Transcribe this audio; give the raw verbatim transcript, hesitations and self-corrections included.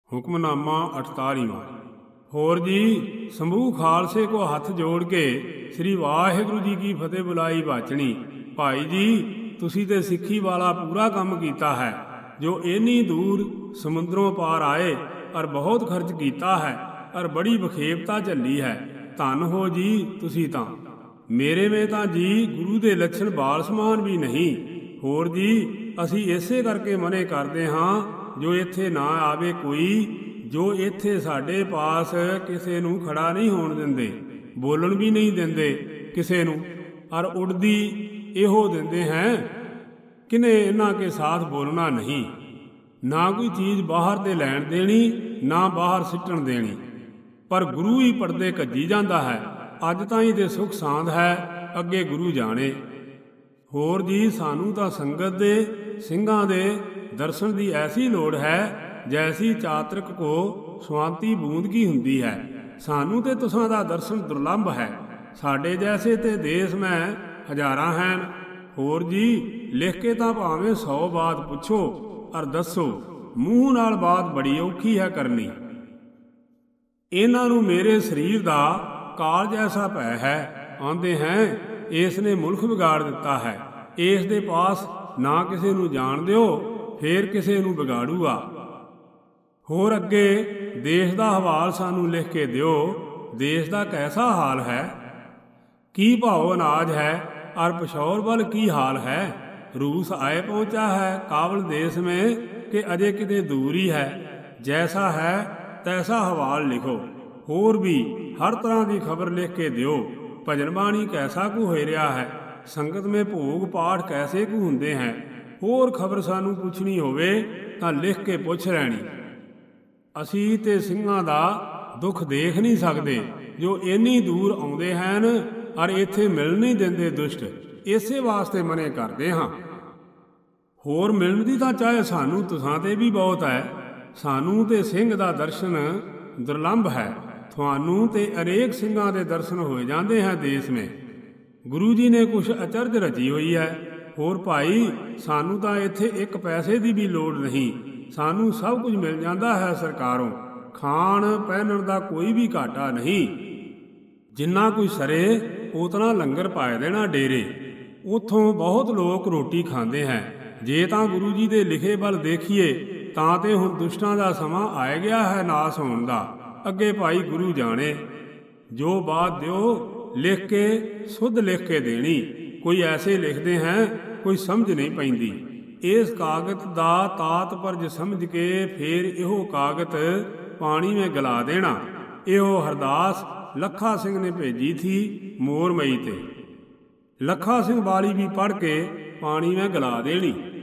ਹੁਕਮਨਾਮਾ ਅਠਤਾਲੀਵਾਂ। ਹੋਰ ਜੀ, ਸਮੂਹ ਖਾਲਸੇ ਕੋ ਹੱਥ ਜੋੜ ਕੇ ਸ੍ਰੀ ਵਾਹਿਗੁਰੂ ਜੀ ਕੀ ਫਤਿਹ ਬੁਲਾਈ ਬਾਚਣੀ। ਭਾਈ ਜੀ, ਤੁਸੀਂ ਤੇ ਸਿੱਖੀ ਵਾਲਾ ਪੂਰਾ ਕੰਮ ਕੀਤਾ ਹੈ, ਜੋ ਇੰਨੀ ਦੂਰ ਸਮੁੰਦਰੋਂ ਪਾਰ ਆਏ ਔਰ ਬਹੁਤ ਖਰਚ ਕੀਤਾ ਹੈ ਔਰ ਬੜੀ ਬਖੇਬਤਾ ਝੱਲੀ ਹੈ। ਧੰਨ ਹੋ ਜੀ ਤੁਸੀਂ ਤਾਂ। ਮੇਰੇ ਮੇ ਤਾਂ ਜੀ ਗੁਰੂ ਦੇ ਲੱਛਣ ਬਾਲ ਸਮਾਨ ਵੀ ਨਹੀਂ। ਹੋਰ ਜੀ, ਅਸੀਂ ਇਸੇ ਕਰਕੇ ਮਨੇ ਕਰਦੇ ਹਾਂ ਜੋ ਇੱਥੇ ਨਾ ਆਵੇ ਕੋਈ, ਜੋ ਇੱਥੇ ਸਾਡੇ ਪਾਸ ਕਿਸੇ ਨੂੰ ਖੜਾ ਨਹੀਂ ਹੋਣ ਦਿੰਦੇ, ਬੋਲਣ ਵੀ ਨਹੀਂ ਦਿੰਦੇ ਕਿਸੇ ਨੂੰ, ਔਰ ਉੱਡਦੀ ਇਹੋ ਦਿੰਦੇ ਹੈ ਕਿਨੇ ਇਹਨਾਂ ਕੇ ਸਾਥ ਬੋਲਣਾ ਨਹੀਂ। ਨਾ ਕੋਈ ਚੀਜ਼ ਬਾਹਰ ਤੇ ਲੈਣ ਦੇਣੀ, ਨਾ ਬਾਹਰ ਸਿੱਟਣ ਦੇਣੀ, ਪਰ ਗੁਰੂ ਹੀ ਪਰਦੇ ਕੱਜੀ ਜਾਂਦਾ ਹੈ। ਅੱਜ ਤਾਈਂ ਤੇ ਸੁਖ ਸਾਂਦ ਹੈ, ਅੱਗੇ ਗੁਰੂ ਜਾਣੇ। ਹੋਰ ਜੀ, ਸਾਨੂੰ ਤਾਂ ਸੰਗਤ ਦੇ ਸਿੰਘਾਂ ਦੇ ਦਰਸ਼ਨ ਦੀ ਐਸੀ ਲੋੜ ਹੈ ਜੈਸੀ ਚਾਤਰਕ ਕੋ ਸਵਾਂਤੀ ਬੂੰਦ ਕੀ ਹੁੰਦੀ ਹੈ। ਸਾਨੂੰ ਤੇ ਤੁਸਾਂ ਦਾ ਦਰਸ਼ਨ ਦੁਰਲੰਭ ਹੈ। ਸਾਡੇ ਜੈਸੇ ਤੇ ਦੇਸ ਮੈਂ ਹਜ਼ਾਰਾਂ ਹਨ। ਹੋਰ ਜੀ, ਲਿਖ ਕੇ ਤਾਂ ਭਾਵੇਂ ਸੌ ਬਾਤ ਪੁੱਛੋ ਔਰ ਦੱਸੋ, ਮੂੰਹ ਨਾਲ ਬਾਤ ਬੜੀ ਔਖੀ ਹੈ ਕਰਨੀ। ਇਹਨਾਂ ਨੂੰ ਮੇਰੇ ਸਰੀਰ ਦਾ ਕਾਲ ਜੈਸਾ ਭੈ ਹੈ। ਆਂਦੇ ਹੈ ਇਸ ਨੇ ਮੁਲਕ ਵਿਗਾੜ ਦਿੱਤਾ ਹੈ। ਇਸ ਦੇ ਪਾਸ ਨਾ ਕਿਸੇ ਨੂੰ ਜਾਣ ਦਿਓ, ਫੇਰ ਕਿਸੇ ਨੂੰ ਵਿਗਾੜੂਗਾ। ਹੋਰ ਅੱਗੇ ਦੇਸ਼ ਦਾ ਹਵਾਲ ਸਾਨੂੰ ਲਿਖ ਕੇ ਦਿਓ। ਦੇਸ਼ ਦਾ ਕੈਸਾ ਹਾਲ ਹੈ, ਕੀ ਭਾਉ ਅਨਾਜ ਹੈ ਔਰ ਪਿਸ਼ੌਰ ਵੱਲ ਕੀ ਹਾਲ ਹੈ। रूस आए पहुँचा है काबल देश में कि अजय किते दूर ही है। जैसा है तैसा हवाल लिखो। होर भी हर तरह की खबर लिख के दियो। भजन बाणी कैसा कु हो रहा है, संगत में भोग पाठ कैसे कु हुंदे हैं। होर खबर सानू पुछनी होवे तां लिख के पुछ लैणी। असी ते ਸਿੰਘਾਂ ਦਾ दुख देख नहीं सकते जो इन्नी दूर आउंदे हैं और इत्थे मिल नहीं देंदे दुष्ट। इसे वास्ते मने करते हाँ। होर मिलन दी तां चाहे सानू तुसां ते भी बहुत है। सानू ते सिंह दा दर्शन दुर्लभ है। तुहानू ते अनेक ਸਿੰਘਾਂ दे दर्शन हो जाते हैं देश में। गुरु जी ने कुछ अचरज रची हुई है। होर भाई सानू तां इत्थे एक पैसे की भी लोड़ नहीं। सानू सब कुछ मिल जाता है सरकारों। खाण पहनण दा कोई भी घाटा नहीं। जिन्ना कोई सरे उतना लंगर पाए देना डेरे। उत्थों बहुत लोग रोटी खाते हैं। जे तां गुरु जी दे लिखे बल देखिए तां ते हुण दुष्टां दा समां आ गया है नाश होण दा। अगे भाई गुरु जाने। जो बात दिओ लिख के सुध लिख के देनी। कोई ऐसे लिखते हैं कोई समझ नहीं पैंदी। इस कागत दा तात परज समझ के फिर इहो कागत पानी में गला देना। इहो हरदास लखा सिंह ने भेजी थी मोर मई ते। लखा सिंह बाली भी पढ़ के पानी में गला देनी।